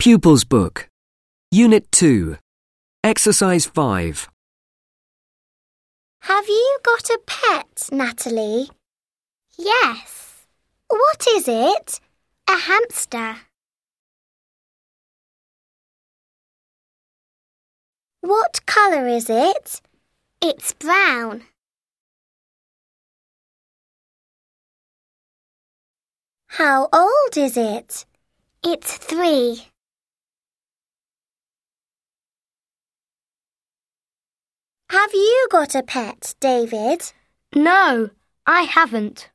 Pupils Book, Unit 2, Exercise 5. Have you got a pet, Natalie? Yes. What is it? A hamster. What colour is it? It's brown. How old is it? It's 3. Have you got a pet, David? No, I haven't.